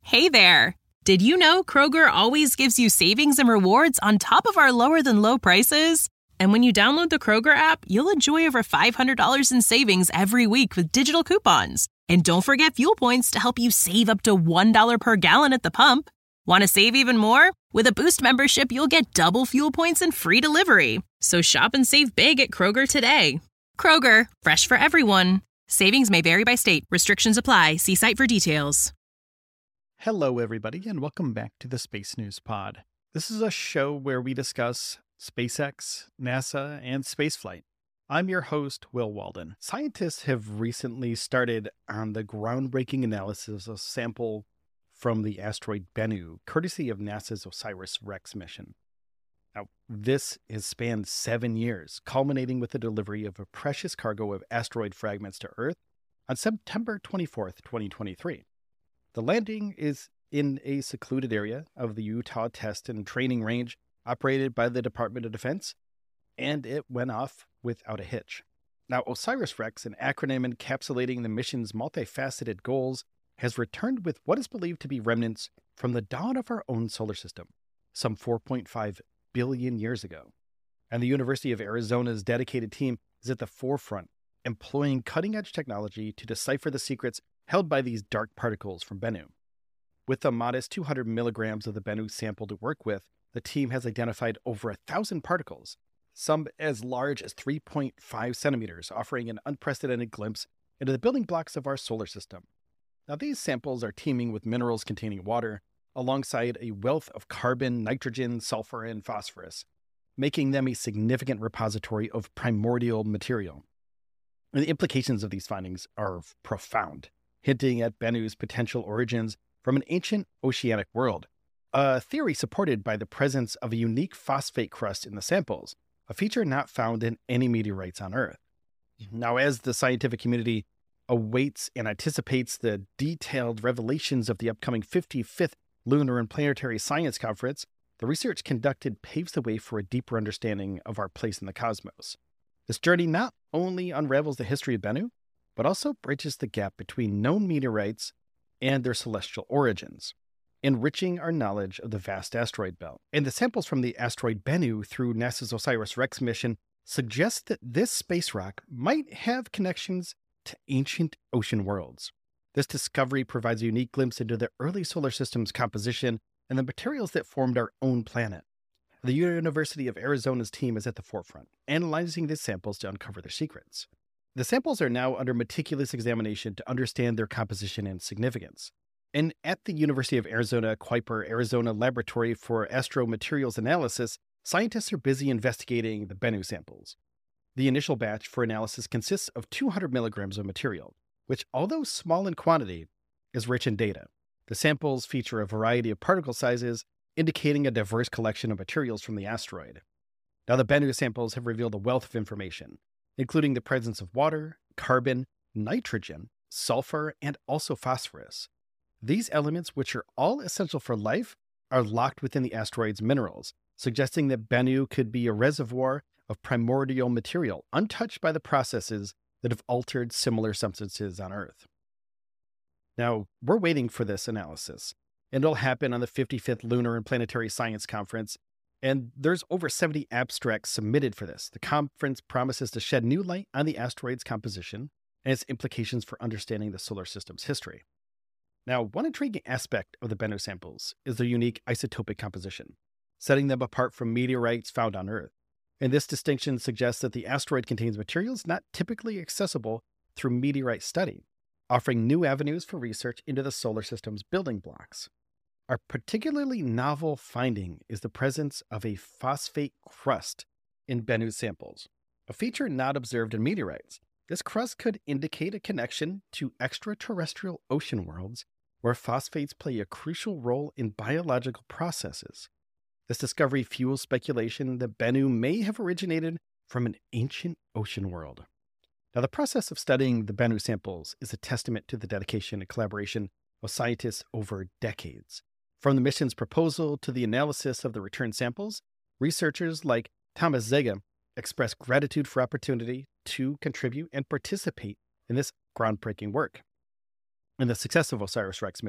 Hey there! Did you know Kroger always gives you savings and rewards on top of our lower-than-low prices? And when you download the Kroger app, you'll enjoy over $500 in savings every week with digital coupons. And don't forget fuel points to help you save up to $1 per gallon at the pump. Want to save even more? With a Boost membership, you'll get double fuel points and free delivery. So shop and save big at Kroger today. Kroger, fresh for everyone. Savings may vary by state. Restrictions apply. See site for details. Hello, everybody, and welcome back to the Space News Pod. This is a show where we discuss SpaceX, NASA, and spaceflight. I'm your host, Will Walden. Scientists have recently started on the groundbreaking analysis of a sample from the asteroid Bennu, courtesy of NASA's OSIRIS-REx mission. Now, this has spanned 7 years, culminating with the delivery of a precious cargo of asteroid fragments to Earth on September 24th, 2023. The landing is in a secluded area of the Utah Test and Training Range operated by the Department of Defense, and it went off without a hitch. Now, OSIRIS-REx, an acronym encapsulating the mission's multifaceted goals, has returned with what is believed to be remnants from the dawn of our own solar system, some 4.5 billion years ago. And the University of Arizona's dedicated team is at the forefront, employing cutting-edge technology to decipher the secrets held by these dark particles from Bennu. With a modest 200 milligrams of the Bennu sample to work with, the team has identified over 1,000 particles, some as large as 3.5 centimeters, offering an unprecedented glimpse into the building blocks of our solar system. Now, these samples are teeming with minerals containing water, alongside a wealth of carbon, nitrogen, sulfur, and phosphorus, making them a significant repository of primordial material. And the implications of these findings are profound, hinting at Bennu's potential origins from an ancient oceanic world, a theory supported by the presence of a unique phosphate crust in the samples, a feature not found in any meteorites on Earth. Now, as the scientific community awaits and anticipates the detailed revelations of the upcoming 55th Lunar and Planetary Science Conference, the research conducted paves the way for a deeper understanding of our place in the cosmos. This journey not only unravels the history of Bennu, but also bridges the gap between known meteorites and their celestial origins, enriching our knowledge of the vast asteroid belt. And the samples from the asteroid Bennu through NASA's OSIRIS-REx mission suggest that this space rock might have connections to ancient ocean worlds. This discovery provides a unique glimpse into the early solar system's composition and the materials that formed our own planet. The University of Arizona's team is at the forefront, analyzing these samples to uncover their secrets. The samples are now under meticulous examination to understand their composition and significance. And at the University of Arizona Kuiper Arizona Laboratory for Astromaterials Analysis, scientists are busy investigating the Bennu samples. The initial batch for analysis consists of 200 milligrams of material, which, although small in quantity, is rich in data. The samples feature a variety of particle sizes, indicating a diverse collection of materials from the asteroid. Now, the Bennu samples have revealed a wealth of information, including the presence of water, carbon, nitrogen, sulfur, and also phosphorus. These elements, which are all essential for life, are locked within the asteroid's minerals, suggesting that Bennu could be a reservoir of primordial material untouched by the processes that have altered similar substances on Earth. Now, we're waiting for this analysis, and it'll happen on the 55th Lunar and Planetary Science Conference, and there's over 70 abstracts submitted for this. The conference promises to shed new light on the asteroid's composition and its implications for understanding the solar system's history. Now, one intriguing aspect of the Bennu samples is their unique isotopic composition, setting them apart from meteorites found on Earth. And this distinction suggests that the asteroid contains materials not typically accessible through meteorite study, offering new avenues for research into the solar system's building blocks. Our particularly novel finding is the presence of a phosphate crust in Bennu samples, a feature not observed in meteorites. This crust could indicate a connection to extraterrestrial ocean worlds where phosphates play a crucial role in biological processes. This discovery fuels speculation that Bennu may have originated from an ancient ocean world. Now, the process of studying the Bennu samples is a testament to the dedication and collaboration of scientists over decades. From the mission's proposal to the analysis of the returned samples, researchers like Thomas Zega express gratitude for opportunity to contribute and participate in this groundbreaking work. And the success of OSIRIS-REx mission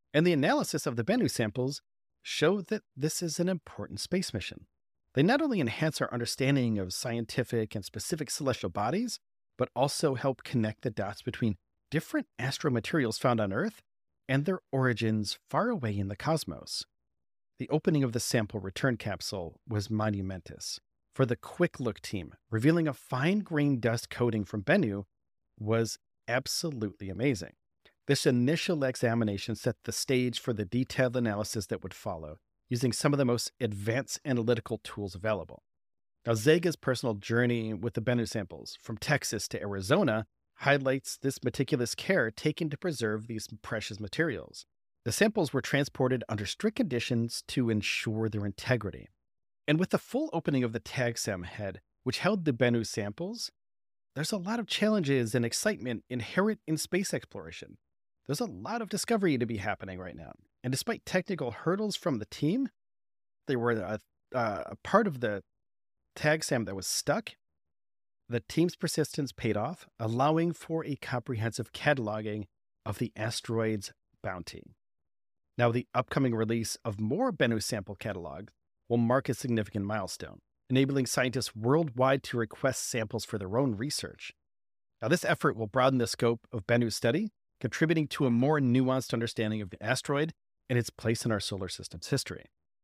And the analysis of the Bennu samples show that this is an important space mission. They not only enhance our understanding of scientific and specific celestial bodies, but also help connect the dots between different astromaterials found on Earth and their origins far away in the cosmos. The opening of the sample return capsule was monumentous. For the Quick Look team, revealing a fine-grained dust coating from Bennu was absolutely amazing. This initial examination set the stage for the detailed analysis that would follow, using some of the most advanced analytical tools available. Now, Zega's personal journey with the Bennu samples from Texas to Arizona highlights this meticulous care taken to preserve these precious materials. The samples were transported under strict conditions to ensure their integrity. And with the full opening of the TAGSAM head, which held the Bennu samples, there's a lot of challenges and excitement inherent in space exploration. There's a lot of discovery to be happening right now. And despite technical hurdles from the team, they were a part of the TAGSAM that was stuck. The team's persistence paid off, allowing for a comprehensive cataloging of the asteroid's bounty. Now, the upcoming release of more Bennu sample catalogs will mark a significant milestone, enabling scientists worldwide to request samples for their own research. Now, this effort will broaden the scope of Bennu's study, contributing to a more nuanced understanding of the asteroid and its place in our solar system's history.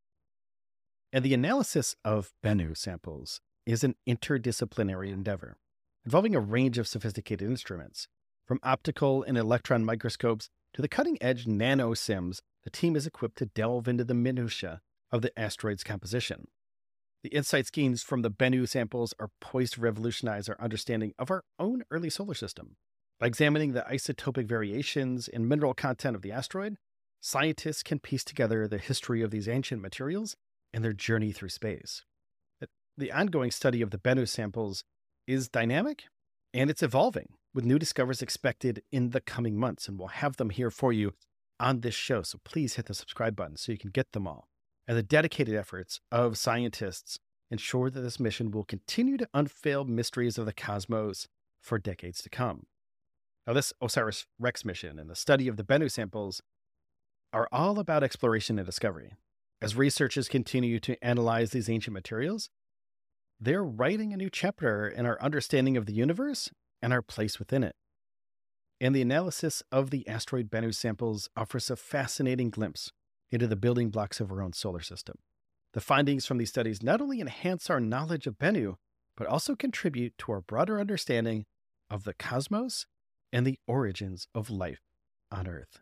And the analysis of Bennu samples is an interdisciplinary endeavor, involving a range of sophisticated instruments. From optical and electron microscopes to the cutting-edge nanosims, the team is equipped to delve into the minutiae of the asteroid's composition. The insights gained from the Bennu samples are poised to revolutionize our understanding of our own early solar system. By examining the isotopic variations and mineral content of the asteroid, scientists can piece together the history of these ancient materials and their journey through space. The ongoing study of the Bennu samples is dynamic and it's evolving, with new discoveries expected in the coming months, and we'll have them here for you on this show. So please hit the subscribe button so you can get them all. And the dedicated efforts of scientists ensure that this mission will continue to unveil mysteries of the cosmos for decades to come. Now, this OSIRIS-REx mission and the study of the Bennu samples are all about exploration and discovery. As researchers continue to analyze these ancient materials, they're writing a new chapter in our understanding of the universe and our place within it. And the analysis of the asteroid Bennu samples offers a fascinating glimpse into the building blocks of our own solar system. The findings from these studies not only enhance our knowledge of Bennu, but also contribute to our broader understanding of the cosmos and the origins of life on Earth.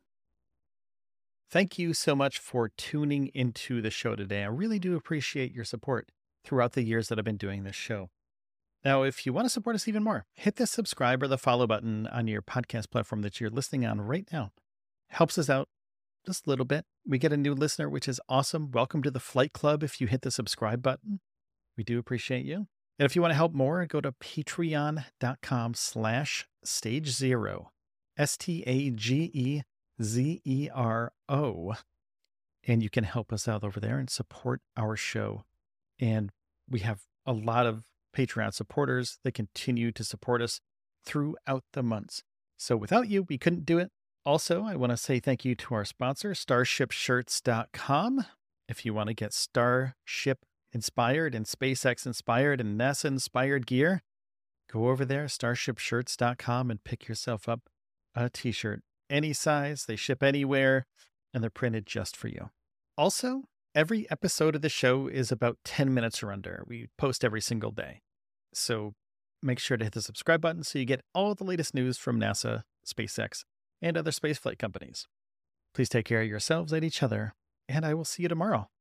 Thank you so much for tuning into the show today. I really do appreciate your support throughout the years that I've been doing this show. Now, if you want to support us even more, hit the subscribe or the follow button on your podcast platform that you're listening on right now. Helps us out just a little bit. We get a new listener, which is awesome. Welcome to the Flight Club if you hit the subscribe button. We do appreciate you. And if you want to help more, go to patreon.com/StageZero, StageZero. And you can help us out over there and support our show. And we have a lot of Patreon supporters that continue to support us throughout the months. So without you, we couldn't do it. Also, I want to say thank you to our sponsor, StarshipShirts.com. If you want to get Starship inspired and SpaceX inspired and NASA inspired gear, go over there, StarshipShirts.com, and pick yourself up a t-shirt. Any size, they ship anywhere, and they're printed just for you. Also, every episode of the show is about 10 minutes or under. We post every single day. So make sure to hit the subscribe button so you get all the latest news from NASA, SpaceX, and other spaceflight companies. Please take care of yourselves and each other, and I will see you tomorrow.